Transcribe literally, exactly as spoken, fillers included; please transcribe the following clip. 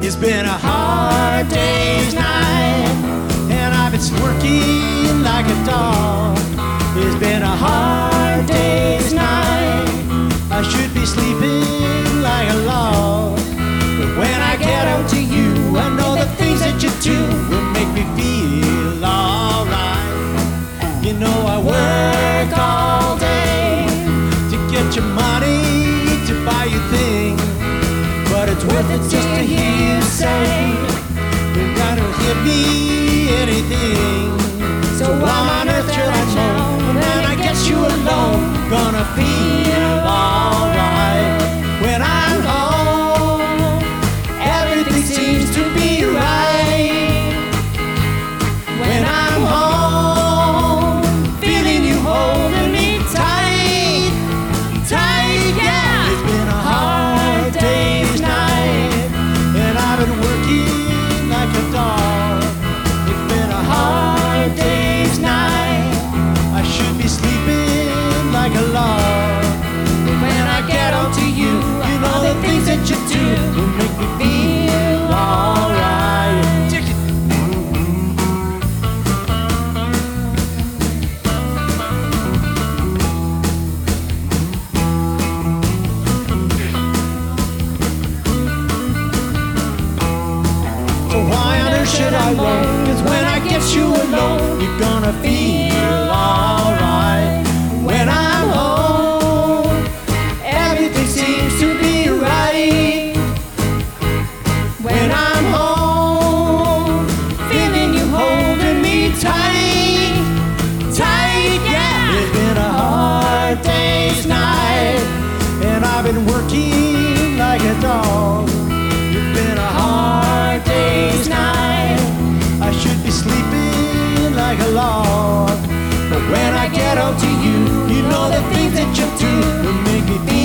It's been a hard day's night, and I've been working like a dog. It's been a hard day's night, I should be sleeping like a log. But when I get home to you, I know the things that you do will make me feel alright. You know I work all day to get your money to buy you things, but it's worth it just to hear you say you gotta give me anything. So why on earth should I know when I get you alone? Gonna feel alright when I'm home. Everything seems to be right when I'm home. Feeling you holding me tight, tight, yeah. It's been a hard day's night, and I've been working like a dog. It's been a hard day's night, I should be sleeping like a log. But when I get home to you, you know the things that you do will make me feel alright. Take it. So why on earth should I work? 'Cause when I get you alone, you're gonna feel alright. When I'm home, everything seems to be right. When I'm home, feeling you holding me tight, tight, yeah. It's been a hard day's night, and I've been working like a dog. It's been a hard day's night, I should be sleeping like a log. But when I get home to you, you know the things that you do will make me feel